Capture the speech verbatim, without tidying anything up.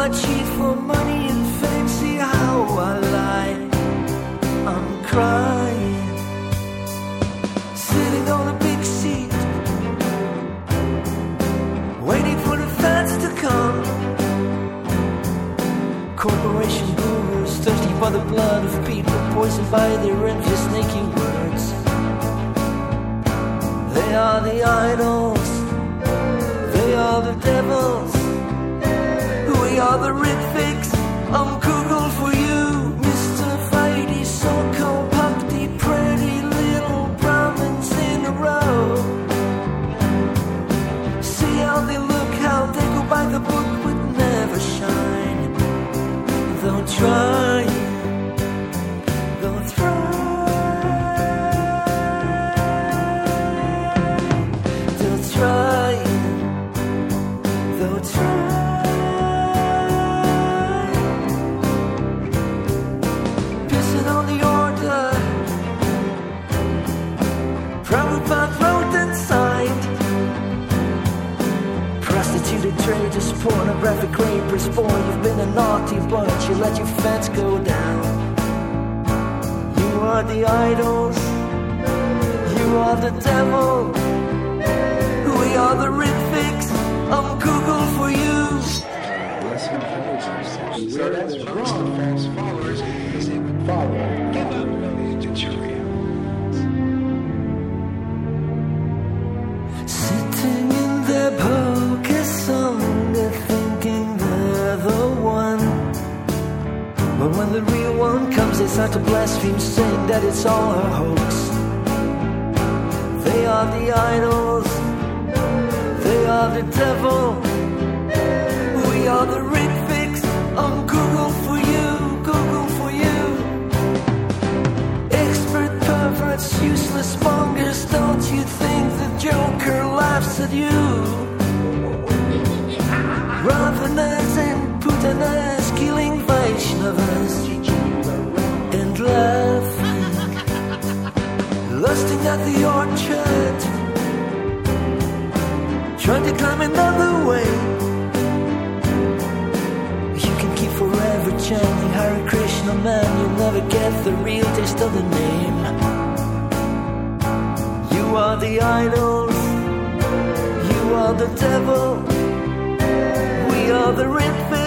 I cheat for money and fame. See how I lie, I'm crying, sitting on a big seat, waiting for the fans to come. Corporation gurus thirsty for the blood of people, poisoned by their envious snaky words. They are the idols, they are the devils, we are the Ritviks. I'm Google for you, Mister Fighty, so-called pumpty, pretty little Brahmins in a row. See how they look, how they go by the book but never shine. They'll try, they'll try, they'll try, they'll try. Pissing on the order Prabhupada wrote and signed. Prostituted traders, pornographic rapers, boy, you've been a naughty bunch, you let your fence go down. You are the idols, you are the devil, we are the Ritviks. I'm Google for you. So that's wrong. False followers because they would follow. Give up to Julia. Sitting in their poker song, they're thinking they're the one. But when the real one comes, they start to blaspheme, saying that it's all a hoax. They are the idols, they are the devil, we are the Ritviks. I'm Google for you, Google for you. Expert perverts, useless mongers, don't you think the Joker laughs at you? Ravanas and Putanas, killing Vaishnavas and laughing, lusting at the orchard, trying to climb another way. You can keep forever chanting Hare Krishna, man, you'll never get the real taste of the name. You are the idols, you are the devil, we are the Ritviks.